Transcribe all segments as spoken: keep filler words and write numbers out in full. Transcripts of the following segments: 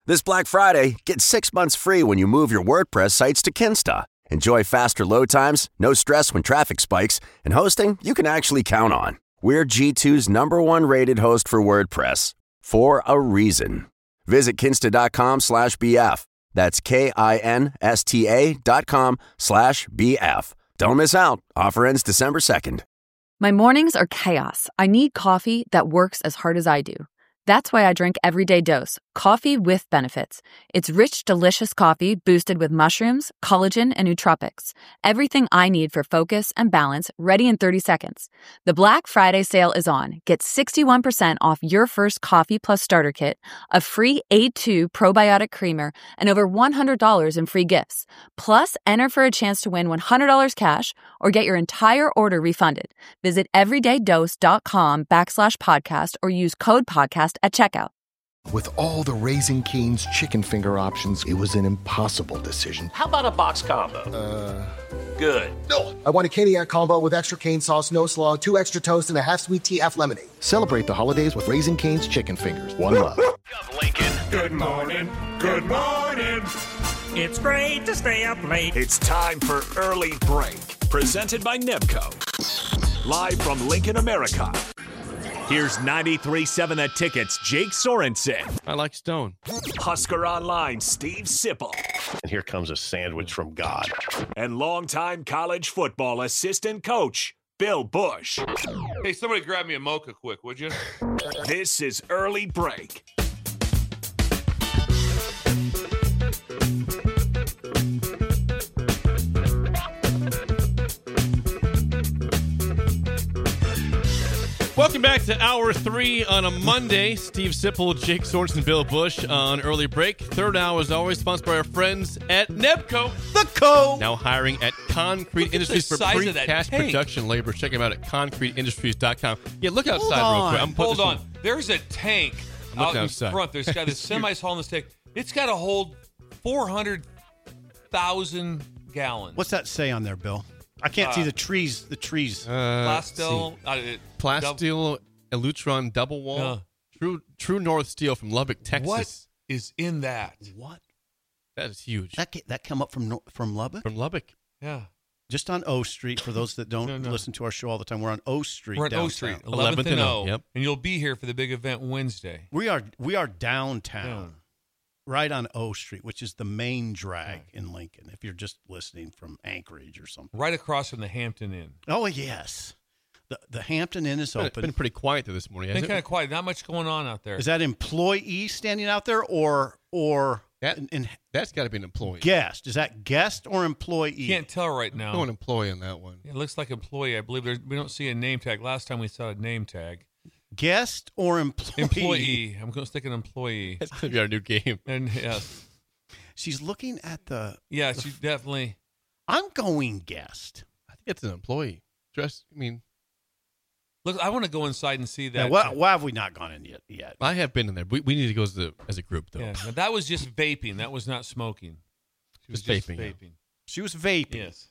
This Black Friday, get six months free when you move your WordPress sites to Kinsta. Enjoy faster load times, no stress when traffic spikes, and hosting you can actually count on. We're G two's number one rated host for WordPress, for a reason. Visit kinsta.com slash BF. That's K-I-N-S-T-A dot com slash B-F. Don't miss out. Offer ends December second. My mornings are chaos. I need coffee that works as hard as I do. That's why I drink Everyday Dose, coffee with benefits. It's rich, delicious coffee boosted with mushrooms, collagen, and nootropics. Everything I need for focus and balance, ready in thirty seconds. The Black Friday sale is on. Get sixty-one percent off your first Coffee Plus starter kit, a free A two probiotic creamer, and over one hundred dollars in free gifts. Plus, enter for a chance to win one hundred dollars cash or get your entire order refunded. Visit everydaydose.com backslash podcast or use code podcast at checkout. With all the Raising Cane's chicken finger options, it was an impossible decision. How about a box combo? Uh... Good. No. I want a Caniac combo with extra cane sauce, no slaw, two extra toast, and a half sweet T F lemonade. Celebrate the holidays with Raising Cane's chicken fingers. One love. Lincoln. Good morning. Good morning. It's great to stay up late. It's time for Early Break, presented by Nebco. Live from Lincoln, America. Here's ninety-three point seven The Ticket's Jake Sorensen. I like Stone. Husker Online, Steve Sipple. And here comes a sandwich from God. And longtime college football assistant coach, Bill Bush. Hey, somebody grab me a mocha quick, would you? This is Early Break. Welcome back to Hour three on a Monday. Steve Sipple, Jake Sorensen, Bill Bush on Early Break. Third hour is always sponsored by our friends at Nebco. The Co. Now hiring at Concrete Industries for size of that precast tank. production labor. Check them out at concrete industries dot com. Yeah, look outside Hold real quick. I'm Hold putting on. this There's a tank I'm out looking in outside. front. There's got this semi's hauling this tank. It's got to hold four hundred thousand gallons. What's that say on there, Bill? I can't Uh, see the trees. The trees. Uh, Plastil. Uh, it- Plasteel Elutron double wall. Uh. True True North Steel from Lubbock, Texas. What is in that? What? That is huge. That ca- that come up from Nor- from Lubbock? From Lubbock. Yeah. Just on O Street. For those that don't No, no. listen to our show all the time, we're on O Street. We're at downtown. O Street, eleventh eleventh and and O. O, yep. And you'll be here for the big event Wednesday. We are we are downtown, Yeah. right on O Street, which is the main drag in Lincoln. If you're just listening from Anchorage or something. Right across from the Hampton Inn. Oh yes, the the Hampton Inn is It's open. been pretty quiet this morning, Been hasn't kind it? of quiet. Not much going on out there. Is that employee standing out there or or That, in, in that's got to be an employee. guest? Is that guest or employee? You can't tell right now. No, an employee on that one. It looks like employee. I believe there's, we don't see a name tag. Last time we saw a name tag. Guest or employee? Employee. I'm going to stick an employee. That's going to be our new game. And yes, She's looking at the. yeah, she definitely. I'm going guest. I think it's an employee. Dress. I mean, Look, I want to go inside and see that. Now, why, why have we not gone in yet? Yet. I have been in there. We, we need to go as a as a group though. Yeah, now that was just vaping. That was not smoking. She was Just just vaping, yeah. vaping. She was vaping. Yes.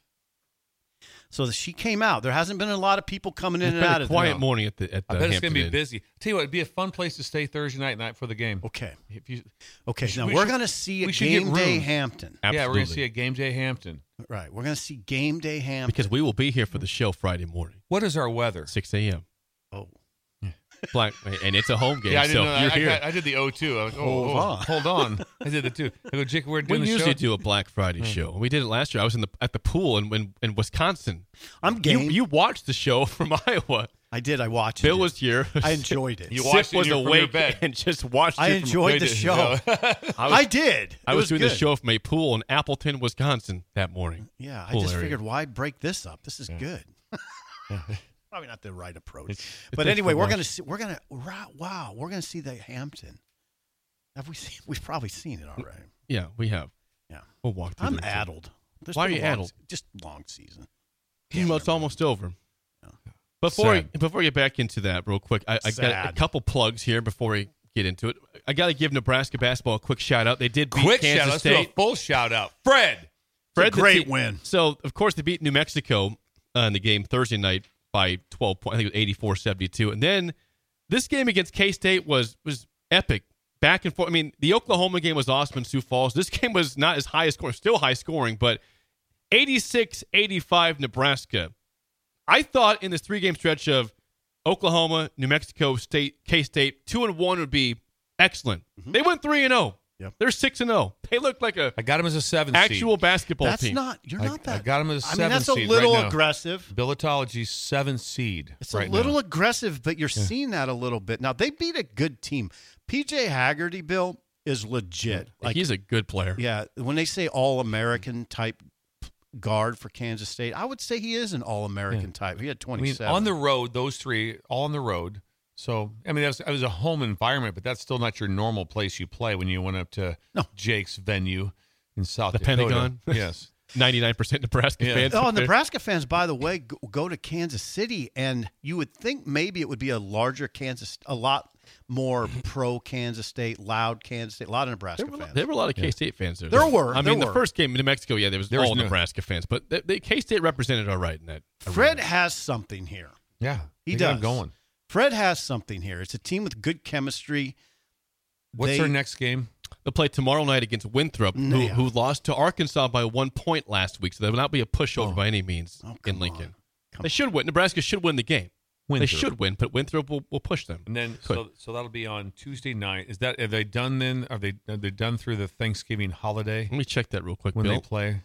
So she came out. There hasn't been a lot of people coming in It's and been out a of quiet there. morning at the at the I bet it's Hampton going to be Inn. busy. Tell you what, it'd be a fun place to stay Thursday night night for the game. Okay. If you, Okay. We should- now we we're should- going to see a we should get game day rooms. Hampton. Absolutely. Yeah, we're going to see a game day Hampton. Right. We're going to see game day Hampton. Because we will be here for the show Friday morning, What is our weather? six a.m. Oh. Black, and it's a home game, Yeah, I so didn't know. you're I, here. I, I did the O two. I was like, oh, Hold oh, on. hold on. I did the two. I go, Jake, we're we doing the usually show. do a Black Friday show. We did it last year. I was in the at the pool in in, in Wisconsin. I'm You, game. you watched the show from Iowa. I did. I watched Bill it. was here. I enjoyed it. You Sip watched it was in your- from your awake bed. and just watched I it. From, enjoyed the did. show. I I, was, did. I It was, doing the good. show from a pool in Appleton, Wisconsin that morning. Yeah, I Pool just area. figured, why break this up? This is good. Probably not the right approach. It's- but it's anyway, for we're lunch. gonna see. We're gonna. right- Wow, we're gonna see the Hampton. Have we seen? We've probably seen it already. Yeah, we have. Yeah. We'll walk through I'm there. addled. This Why been are a you long addled? se- Just long season. Well, it's almost over. Before we, Sad. before we get back into that real quick, I, I got a Sad. couple plugs here before we get into it. I got to give Nebraska basketball a quick shout out. They did beat Quick Kansas shout out. Let's State. do a full shout out. Fred. Fred, It's a the great te- win. So, of course, they beat New Mexico uh, in the game Thursday night by twelve points. I think it was eighty-four seventy-two. And then this game against K-State was was epic back and forth. I mean, the Oklahoma game was awesome in Sioux Falls. This game was not as high scoring, still high scoring, but eighty-six eighty-five Nebraska. I thought in this three-game stretch of Oklahoma, New Mexico State, K-State, two and one would be excellent. Mm-hmm. They went three and zero. Yep. They're six and zero. They look like a I got him as a seven actual seed. basketball that's team. Not you're I, not that. I got him as a I seven mean, that's seed a little right aggressive. Billetology's seven seed. It's right a little now. aggressive, but you're Yeah. seeing that a little bit now. They beat a good team. P J Haggerty, Bill, is legit. Like, he's a good player. Yeah, when they say all-American type guard for Kansas State, I would say he is an all-American yeah. type. He had twenty-seven. I mean, on the road, those three all on the road. So I mean, that was, that was a home environment, but that's still not your normal place you play when you went up to no. Jake's venue in South the Dakota. Pentagon. Yes. ninety-nine percent Nebraska yeah. fans. Oh, Nebraska fans, by the way, go, go to Kansas City, and you would think maybe it would be a larger Kansas, a lot more pro Kansas State, loud Kansas State, a lot of Nebraska there were, fans. There were a lot of K-State yeah. fans there. There were. I there mean, were. the first game in New Mexico, yeah, there was there all was no, Nebraska fans, but the, the K-State represented all right in that. Fred arena. has something here. Yeah, he does. Going. Fred has something here. It's a team with good chemistry. What's they, their next game? They'll play tomorrow night against Winthrop, who, yeah. who lost to Arkansas by one point last week, so they will not be a pushover oh. by any means oh, in Lincoln. They on. should win. Nebraska should win the game. Winthrop. They should win, but Winthrop will, will push them. And then, Could. so so that'll be on Tuesday night. Is that are they done then? Are they are they done through the Thanksgiving holiday? Let me check that real quick. When Bill. they play,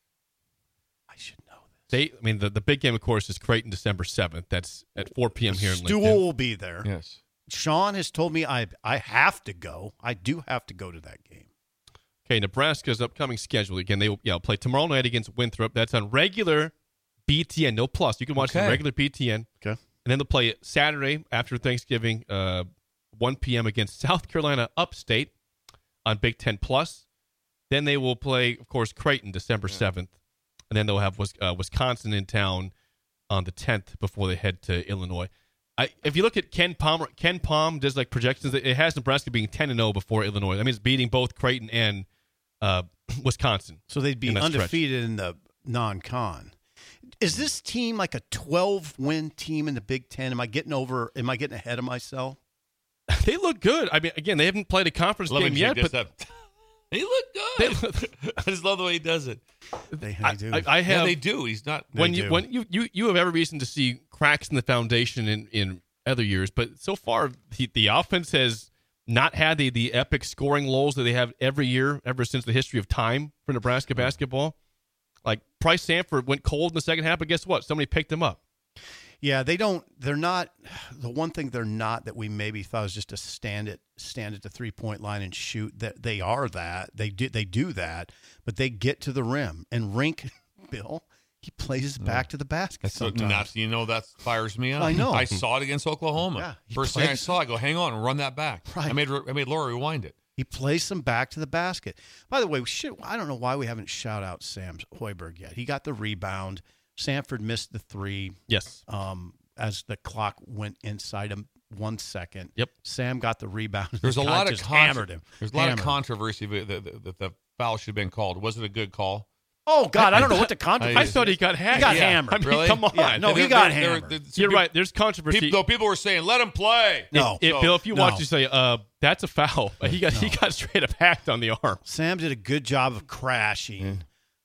I should know this. They, I mean, the, the big game, of course, is Creighton December seventh. That's at four p.m. here in Stool Lincoln. will be there. Yes. Sean has told me I I have to go. I do have to go to that game. Okay, Nebraska's upcoming schedule. Again, they will yeah, play tomorrow night against Winthrop. That's on regular B T N, no plus. You can watch okay. it on regular B T N. Okay. And then they'll play Saturday after Thanksgiving, uh, one p.m. against South Carolina Upstate on Big Ten Plus. Then they will play, of course, Creighton December seventh. And then they'll have uh, Wisconsin in town on the tenth before they head to Illinois. I, if you look at Ken Palmer, Ken Palm does like projections. It has Nebraska being ten and oh before Illinois. That means beating both Creighton and uh, Wisconsin. So they'd be in undefeated stretch. in the non-con. Is this team like a twelve-win team in the Big Ten? Am I getting over? Am I getting ahead of myself? They look good. I mean, again, they haven't played a conference Love game yet, but they look good. Look, I just love the way he does it. They, they I, do. I, I have. Yeah, they do. He's not. When they you do. when you, you you have every reason to see cracks in the foundation in, in other years, but so far the, the offense has not had the, the epic scoring lulls that they have every year ever since the history of time for Nebraska basketball. Like Price Sanford went cold in the second half, but guess what? Somebody picked him up. Yeah, they don't. They're not. The one thing they're not that we maybe thought was just to stand it, stand at the three point line and shoot. That they are that. They do. They do that, but they get to the rim. And Rink, Bill, he plays back to the basket. That's so sometimes. nuts. You know, that fires me up. I know. I saw it against Oklahoma. Yeah, he First thing I plays- saw, I go, hang on, and run that back. Right. I made I made Laura rewind it. He plays some back to the basket. By the way, we should, I don't know why we haven't shout out Sam Hoiberg yet. He got the rebound. Sanford missed the three. Yes. Um, as the clock went inside him one second. Yep. Sam got the rebound. There's a The guy lot of just contro- hammered him. There's a lot Hammered of him. controversy that the, the, the foul should have been called. Was it a good call? Oh God, I, I don't know what the controversy. I thought he got hacked. He got Yeah. hammered. I mean, Really? come on. Yeah, no, And he there- got there- there- hammered. there- You're people- right. There's controversy. People, though people were saying, "Let him play." No. If, So- Bill, if you No. watch, you say, uh, that's a foul. He got he got straight up hacked on the arm. Sam did a good job of crashing,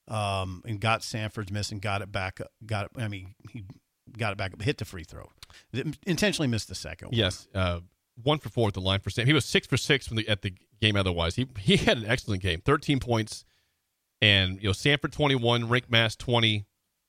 um, and got Sanford's miss and got it back. up- Got it. I mean, he got it back up. Hit the free throw. Intentionally missed the second one. Yes, uh, one for four at the line for Sam. He was six for six from the, at the game. Otherwise, he he had an excellent game. Thirteen points, and you know Sanford twenty-one, Rink Mass twenty,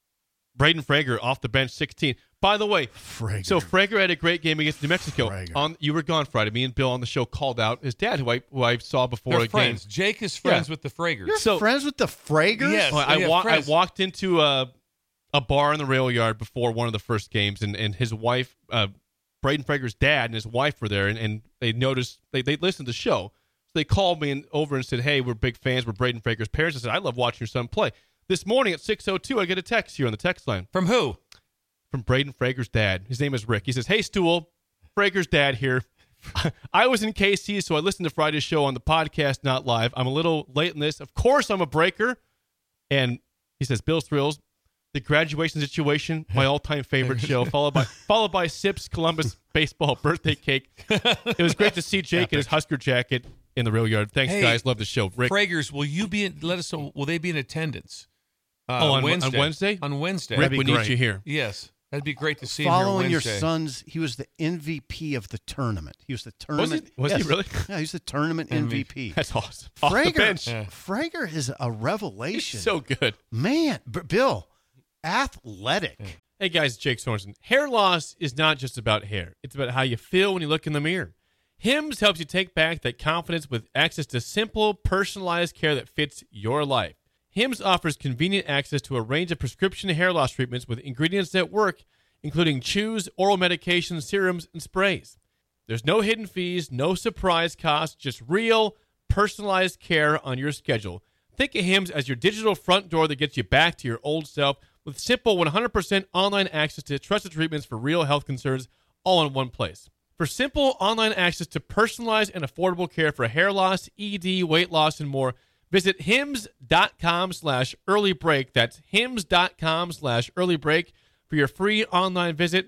Braden Frager off the bench sixteen. By the way, Frager. so Frager had a great game against New Mexico. Frager. On you were gone Friday. Me and Bill on the show called out his dad, who I who I saw before They're a friends. game. Jake is friends Yeah. with the Fragers. You're So- friends with the Fragers? Yes. Well, I, yeah, wa- I friends. walked into a a bar in the rail yard before one of the first games, and, and his wife, uh, Braden Frager's dad, and his wife were there, and, and they noticed they they listened to the show, so they called me and, over and said, "Hey, we're big fans. We're Braden Frager's parents." I said, "I love watching your son play." This morning at six oh two, I get a text here on the text line From who? from Braden Frager's dad. His name is Rick. He says, "Hey, Stool, Frager's dad here. I was in K C, so I listened to Friday's show on the podcast, not live. I'm a little late in this. Of course, I'm a breaker." And he says, "Bill's Thrills, the graduation situation, my all-time favorite show, followed by followed by Sips Columbus baseball birthday cake. It was great to see Jake in his Husker jacket. in the rail yard. Thanks, Hey, guys. Love the show. Rick. Fragers, will you be? In, let us know. Will they be in attendance? Uh, oh, on Wednesday. on Wednesday? On Wednesday. Rick, we need you here. Yes, that'd be great to see Following him your here Wednesday. son's, he was the M V P of the tournament. He was the tournament. Was he, was he really? Yeah, he's the tournament M V P. That's awesome. Off the Frager, bench. Yeah. Frager is a revelation. He's so good. Man, B- Bill, athletic. Yeah. Hey, guys, Jake Sorensen. Hair loss is not just about hair. It's about how you feel when you look in the mirror. Hims helps you take back that confidence with access to simple, personalized care that fits your life. Hims offers convenient access to a range of prescription hair loss treatments with ingredients that work, including chews, oral medications, serums, and sprays. There's no hidden fees, no surprise costs, just real, personalized care on your schedule. Think of Hims as your digital front door that gets you back to your old self with simple one hundred percent online access to trusted treatments for real health concerns all in one place. For simple online access to personalized and affordable care for hair loss, E D, weight loss, and more, visit hims.com slash early break. That's hims.com slash early break for your free online visit.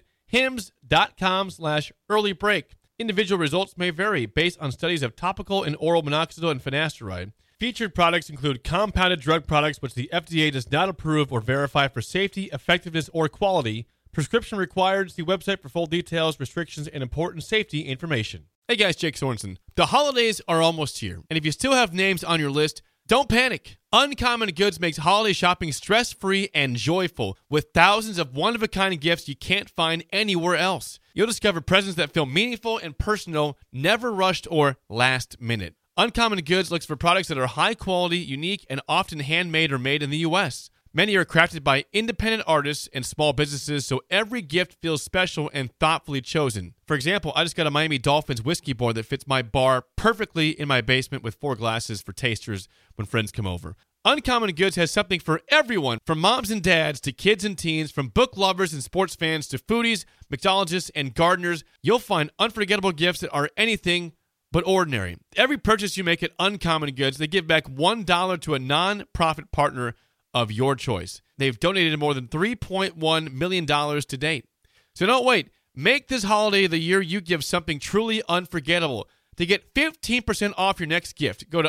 Hims.com slash early break. Individual results may vary based on studies of topical and oral minoxidil and finasteride. Featured products include compounded drug products which the F D A does not approve or verify for safety, effectiveness, or quality. Prescription required. See website for full details, restrictions, and important safety information. Hey guys, Jake Sorensen. The holidays are almost here, and if you still have names on your list, don't panic. Uncommon Goods makes holiday shopping stress-free and joyful with thousands of one-of-a-kind gifts you can't find anywhere else. You'll discover presents that feel meaningful and personal, never rushed or last minute. Uncommon Goods looks for products that are high quality, unique, and often handmade or made in the U S Many are crafted by independent artists and small businesses, so every gift feels special and thoughtfully chosen. For example, I just got a Miami Dolphins whiskey bar that fits my bar perfectly in my basement with four glasses for tasters when friends come over. Uncommon Goods has something for everyone, from moms and dads to kids and teens, from book lovers and sports fans to foodies, mixologists, and gardeners. You'll find unforgettable gifts that are anything but ordinary. Every purchase you make at Uncommon Goods, they give back one dollar to a non-profit partner of your choice. They've donated more than three point one million dollars to date. So don't wait. Make this holiday the year you give something truly unforgettable. To get fifteen percent off your next gift, go to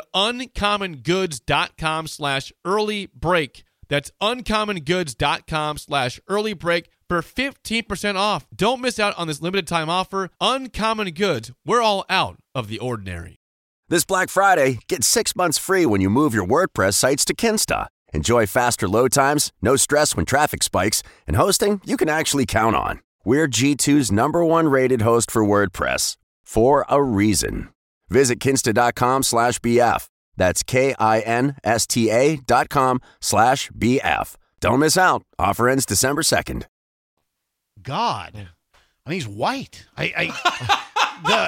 uncommongoods.com slash early break. That's uncommongoods.com slash early break for fifteen percent off. Don't miss out on this limited time offer. Uncommon Goods. We're all out of the ordinary. This Black Friday, get six months free when you move your WordPress sites to Kinsta. Enjoy faster load times, no stress when traffic spikes, and hosting you can actually count on. We're G two's number one rated host for WordPress, for a reason. Visit kinsta.com slash BF. That's K-I-N-S-T-A dot com slash B-F. Don't miss out. Offer ends December second. God. I mean, he's white. I, I the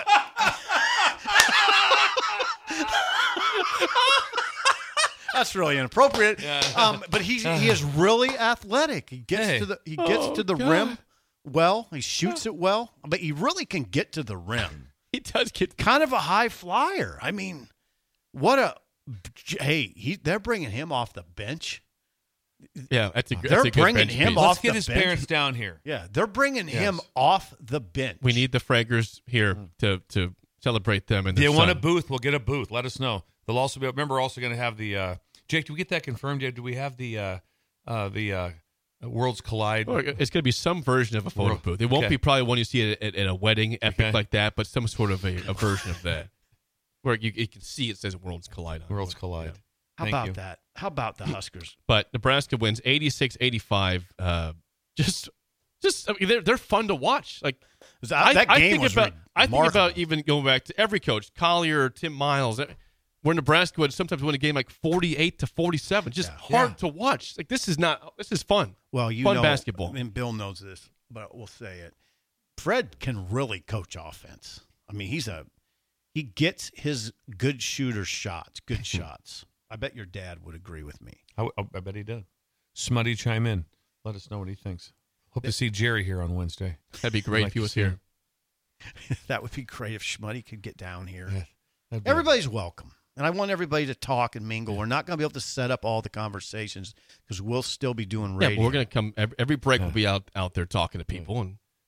That's really inappropriate. Yeah. Um, but he's he is really athletic. He gets hey. to the he gets oh, to the God. rim well. He shoots it well, but he really can get to the rim. He does get kind of a high flyer. I mean, what a hey! He they're bringing him off the bench. Yeah, that's a good. They're that's a good bringing bench him piece. off Let's get the his bench. parents down here. Yeah, they're bringing yes. him off the bench. We need the Fragers here to to celebrate them. And they son. want a booth. We'll get a booth. Let us know. They'll also be. Remember, we're also going to have the. Uh, Jake, do we get that confirmed yet? Do we have the uh, uh, the uh, Worlds Collide? Well, it's going to be some version of a photo World. booth. It won't Okay. be probably one you see at, at, at a wedding, epic Okay. like that, but some sort of a, a version of that where you, you can see it says Worlds Collide on it. Worlds Collide. Yeah. How Thank about you. that? How about the Huskers? But Nebraska wins eighty-six eighty-five. Uh, just, just I mean, they're they're fun to watch. Like That, that I, game I think was about I think remarkable. about even going back to every coach, Collier, Tim Miles, where Nebraska would sometimes win a game like forty-eight to forty-seven. Just Yeah. hard Yeah. to watch. Like this is not. This is fun. Well, you fun know, basketball. and Bill knows this, but we'll say it. Fred can really coach offense. I mean, he's a he gets his good shooter shots, good shots. I bet your dad would agree with me. I, I bet he did. Smutty, chime in. Let us know what he thinks. Hope to see Jerry here on Wednesday. That'd be great I'd like if he to was see here. That would be great if Schmuddy could get down here. Yeah, that'd be- Everybody's welcome. And I want everybody to talk and mingle. We're not going to be able to set up all the conversations because we'll still be doing Yeah, radio. but we're gonna come every, every break. Yeah. We'll be out out there talking to people, and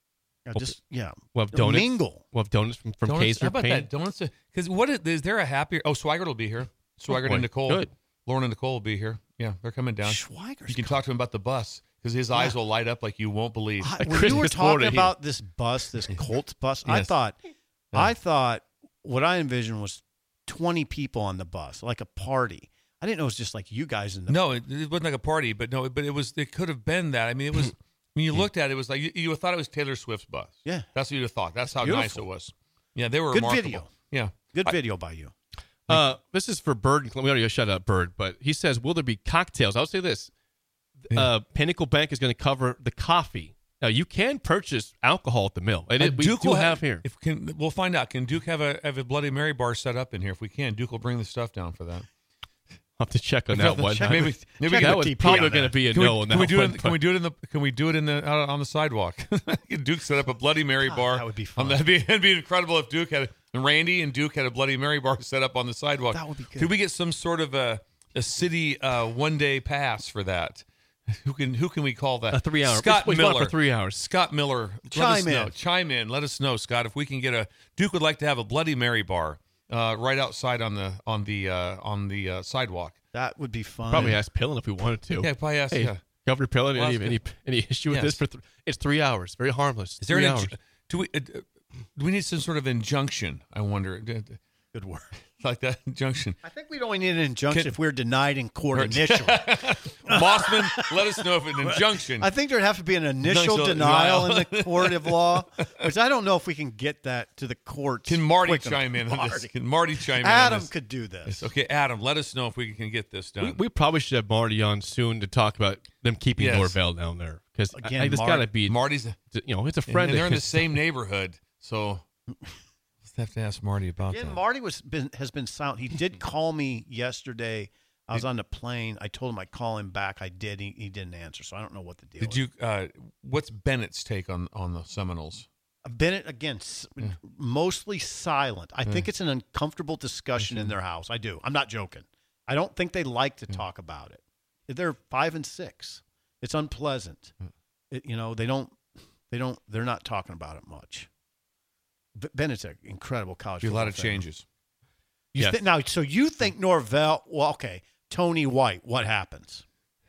Yeah, just yeah. We'll have donuts. Mingle. We'll have donuts from, from Donuts, Kaiser how about Payne. that? Donuts? Because what is, is there a happier? Oh, Swigert will be here. Swigert boy. and Nicole. Good. Lauren and Nicole will be here. Yeah, they're coming down. Schweiger's You can coming. talk to him about the bus because his eyes will light up like you won't believe. I, Like when you were Christmas talking morning. about this bus, this Colts bus, I Yes. thought, Yeah. I thought what I envisioned was twenty people on the bus, like a party. I didn't know it was just like you guys in the. No, it, it wasn't like a party, but no, but it was. It could have been that. I mean, it was when you looked at it, it was like you, you thought it was Taylor Swift's bus. Yeah. That's what you'd have thought. That's how Beautiful. nice it was. Yeah, they were Good remarkable. video. Yeah, Good I- video by you. Uh, this is for Bird. We already shut out Bird, but he says, will there be cocktails? I'll say this. Uh, Pinnacle Bank is going to cover the coffee. Now, you can purchase alcohol at the mill. And it, we Duke do will have here. If can, we'll find out. Can Duke have a have a Bloody Mary bar set up in here? If we can, Duke will bring the stuff down for that. I'll have to check on that one. check- Maybe maybe check we that the was T P probably on going to that. be a Can no we, on can that we do one, it? Can we do it in the? Can we do it in the out on the sidewalk? Duke set up a Bloody Mary bar. that would be On fun. That'd be, it'd be incredible if Duke had and Randy and Duke had a Bloody Mary bar set up on the sidewalk. That would be good. Could we get some sort of a a city uh, one day pass for that? Who can who can we call that? A three hour. Scott we want it Miller for three hours. Scott Miller, let Chime us know. in. Chime in. Let us know, Scott, if we can get a. Duke would like to have a Bloody Mary bar uh, right outside on the on the uh, on the uh, sidewalk. That would be fun. Probably ask Pillin if we wanted to. Yeah, probably ask. Hey, yeah. Governor Pillin, Well, any, that's any any issue with Yes. this? For th- it's three hours. Very harmless. Is there three an hours. inju- do we uh, do we need some sort of injunction? I wonder. D- d- Good word. Like that injunction. I think we'd only need an injunction Can- if we're denied in court Or- initially. Mossman, let us know if an injunction. I think there'd have to be an initial Initial denial in denial. the court of law, which I don't know if we can get that to the courts. Can Marty quick enough. chime in on this? Marty. Can Marty chime in on Adam this? could do this. Okay, Adam, let us know if we can get this We, done. we probably should have Marty on soon to talk about them keeping Yes. Norvell down there because Again, I, just Marty- got to be. Marty's, You know, it's a and, friend. and they're in the of- same neighborhood, so let's have to ask Marty about Again, that. Marty was been, has been silent. He did call me yesterday. I was on the plane. I told him I'd call him back. I did. He, he didn't answer, so I don't know what the deal Did is. you? Uh, what's Bennett's take on on the Seminoles? Bennett, again, s mostly silent. I think it's an uncomfortable discussion in their house. I do. I'm not joking. I don't think they like to talk about it. They're five and six. It's unpleasant. It, you know, they don't, they don't, they're not talking about it much. B- Bennett's an incredible college. Be a lot football of fan. changes. You Yes. thi- now, so you think Norvell? Well, okay, Tony White. What happens?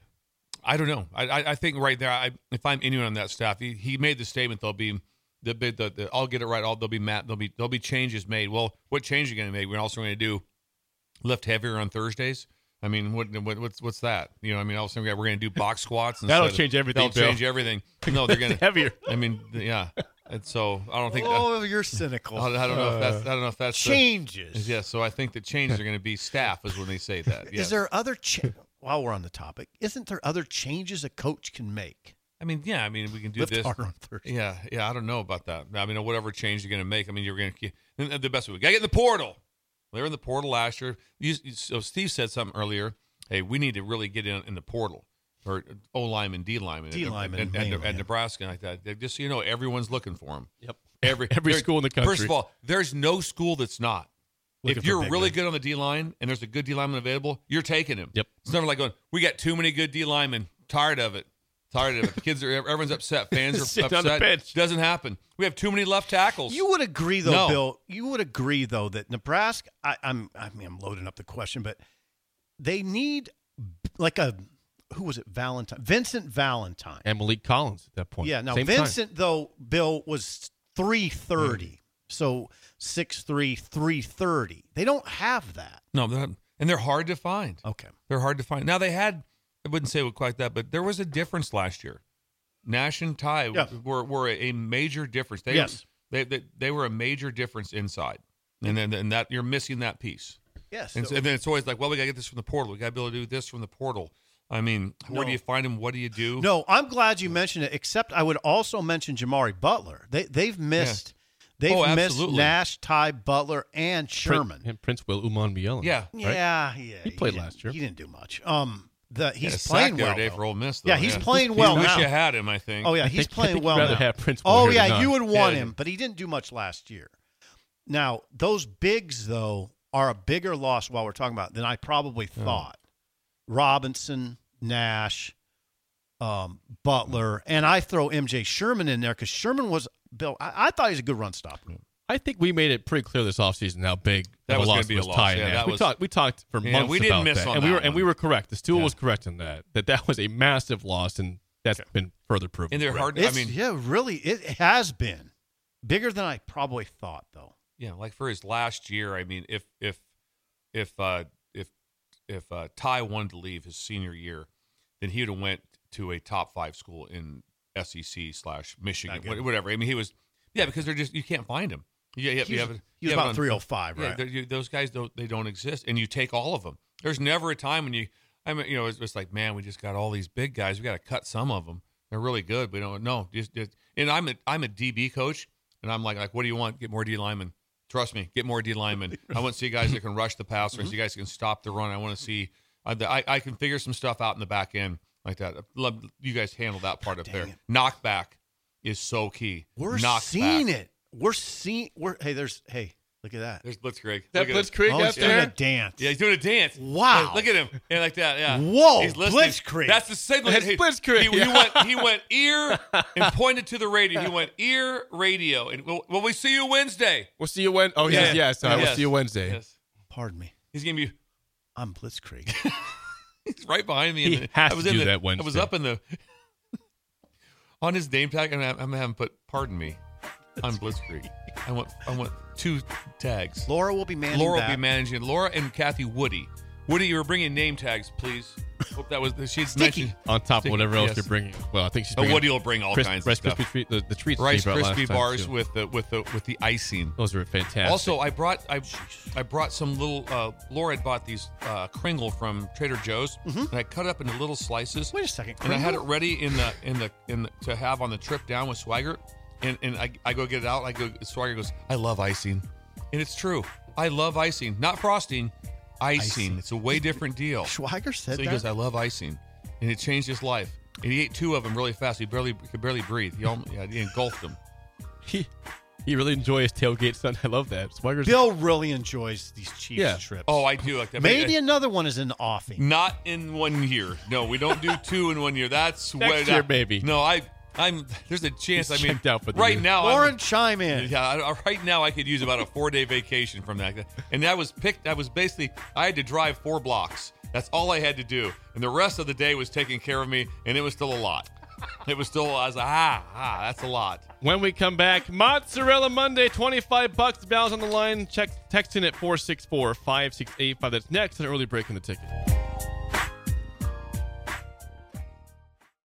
I don't know. I I, I think right there, I, if I'm anyone on that staff, he, he made the statement. There'll be the, the, the, the I'll get it right. I'll, there'll be Matt. There'll be there'll be changes made. Well, what change are you going to make? We're also going to do lift heavier on Thursdays. I mean, what, what what's what's that? You know, I mean, also we're going to do box squats. That'll instead of- change everything, That'll Bill. change everything. No, they're going to heavier. I mean, yeah. And so I don't think. that, Oh, you're cynical. I, I don't know if that's. I don't know if that's the- Changes. yeah. So I think the changes are going to be staff is when they say that. Yes. Is there other? Cha- While we're on the topic, isn't there other changes a coach can make? I mean, yeah. I mean, we can do Lift this. harder on Thursday. Yeah, yeah. I don't know about that. I mean, whatever change you're going to make. I mean, you're going to the best way. We got to get in the portal. They were in the portal last year. You, so Steve said something earlier. Hey, we need to really get in in the portal or O lineman, D lineman, D lineman, at, at, mainly, at, at yeah. Nebraska like that. They- Just so you know, everyone's looking for him. Yep. Every Every there- school in the country. First of all, there's no school that's not. Looking if for you're big really men. good on the D line and there's a good D lineman available, you're taking him. Yep. It's never like going, we got too many good D linemen. Tired of it. Tired of it. The kids are, everyone's upset. Fans are Sit upset. on the bench. Doesn't happen. We have too many left tackles. You would agree, though, No. Bill. You would agree, though, that Nebraska. I, I'm. I mean, I'm loading up the question, but they need like a who was it? Valentine, Vincent Valentine. And Malik Collins at that point. Yeah. Now Same time. Vincent, though, Bill was three thirty, so six three, three thirty. They don't have that. No, they're not, and they're hard to find. Okay. They're hard to find. Now they had, I wouldn't say it quite that, but there was a difference last year. Nash and Ty Yeah. were were a major difference. They, Yes. they, they they were a major difference inside, and then and that you're missing that piece. Yes. And, so, and then it's always like, well, we got to get this from the portal. We got to be able to do this from the portal. I mean, where No. do you find them? What do you do? No, I'm glad you mentioned it. Except I would also mention Jamari Butler. They they've missed. They've Oh, missed absolutely. Nash, Ty, Butler, and Prin- Sherman. and Prince Will Uman Bielen. Yeah. right? Yeah, yeah. He played didn't- last year. He didn't do much. Um, the He had a he's sack playing the well. other day though. for Ole Miss. Though, Yeah, he's playing well You wish now. you had him. I think. Oh yeah, I he's think- I playing think you'd well rather now. have Prince Will oh here yeah, than you not. would want Yeah. him, but he didn't do much last year. Now those bigs though are a bigger loss while we're talking about than I probably thought. Robinson, Nash, um, Butler, and I throw M J Sherman in there because Sherman was Bill, I, I thought he was a good run stopper. I think we made it pretty clear this offseason how big That of was a gonna loss be a was loss. Ty Yeah, and that we was- talked. We talked for Yeah, months we didn't about miss that, on and we that were and one. we were correct. The Stool Yeah. was correct in that. That that was a massive loss, and that's been further proven. And they're correct. hard. I It's, mean, yeah, really, it has been bigger than I probably thought, though. yeah, like for his last year. I mean, if if if uh, if if uh, Ty wanted to leave his senior year, then he would have went to a top five school in S E C slash Michigan, Not good. wha- whatever. I mean, he was yeah because they're just you can't find him. Yeah, yeah, He you was, have it- he you was have it about on- three oh five, Yeah, right? they're- you- those guys don't they don't exist, and you take all of them. There's never a time when you, I mean, you know, it's just like, man, we just got all these big guys. We got to cut some of them. They're really good. We don't no, just, just and I'm a I'm a D B coach, and I'm like, like, what do you want? Get more D linemen. Trust me, get more D linemen. I want to see guys that can rush the passer, and see guys that can stop the run. I want to see, I, I I can figure some stuff out in the back end like that. I love you guys handle that part up there. it. Knockback is so key. We're Knockback. seeing it. We're seeing. We're hey. There's hey. Look at that. There's Blitzkrieg. That Look at him. Blitzkrieg Oh, out he's doing a there. dance. Yeah, he's doing a dance. Wow. Hey, look at him. Yeah, like that. Yeah. Whoa, He's listening. Blitzkrieg. That's the signal. That's He- Blitzkrieg, He, he yeah. went. He went ear and pointed to the radio. He went ear radio. And will, will we see you Wednesday? We'll see you when. Oh Yeah. yes, yes. Uh, We'll Yes. see you Wednesday. Yes. Pardon me. He's gonna be. I'm Blitzkrieg. He's right behind me. in He the, has I was to in do the, that I was Wednesday. up in the on his name tag. I'm, I'm having put. Pardon me. I'm Blitzkrieg. I want. I want two tags. Laura will be managing Laura that. will be managing. Laura and Kathy Woody. Woody, you were bringing name tags, please. Hope that was she's mentioned On top Sticky, of whatever else yes. you're bringing. Well, I think she's But bringing. Woody will bring all Crisp- kinds Rice of stuff. Krispie treat, the, the treats. Rice that you brought last Krispie time, bars too. with the with the with the icing. Those are fantastic. Also, I brought I I brought some little. Uh, Laura had bought these uh, Kringle from Trader Joe's, and I cut up into little slices. Wait a second. And I had it Kringle? ready in the in the in the, to have on the trip down with Swigert, and and I, I go get it out. I go. Swigert goes, I love icing, and it's true. I love icing, not frosting. Icing. Icing. It's a way different deal. Schweiger said So he that. goes, I love icing, and it changed his life. And he ate two of them really fast. He barely could barely breathe. He, almost, yeah, he engulfed them. he he really enjoys tailgate Sunday. I love that. Swagger's Bill really enjoys these Chiefs Yeah. trips. Oh, I do like that. Maybe But, uh, another one is in the offing. not in one year. No, we don't do two in one year. That's Next way year, that- maybe. No, I. I'm. There's a chance. He's I mean, checked out for the right year. now, Lauren, I'm, chime in. yeah, I, right now I could use about a four day vacation from that. And that was picked. I was basically I had to drive four blocks. That's all I had to do, and the rest of the day was taking care of me, and it was still a lot. It was still. I was like, ah, ah, that's a lot. When we come back, Mozzarella Monday, twenty-five bucks. The bell's on the line. Check text in at four six four, five six eight five. That's next. An early break in the ticket.